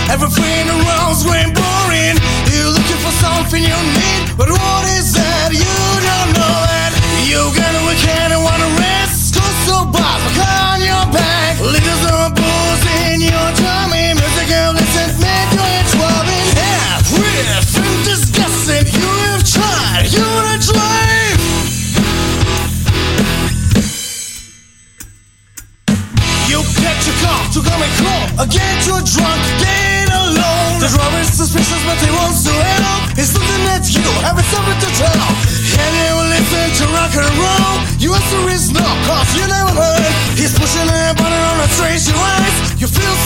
Everything around's going boring. You're looking for something you need, but what is that? You don't know that. You got a weekend and wanna rest. Close so bad, look on your back. Leaders are booze in your tummy. Music and listen, make you in trouble. Half riff and disgusting. You have tried, you wanna drive. You get your car to come and call. Get you drunk, get alone. The driver is suspicious, but he wants to help. He's looking at you, having something to tell. And you will listen to rock and roll. Your answer is no, cause you never heard. He's pushing a button on a strange device. You feel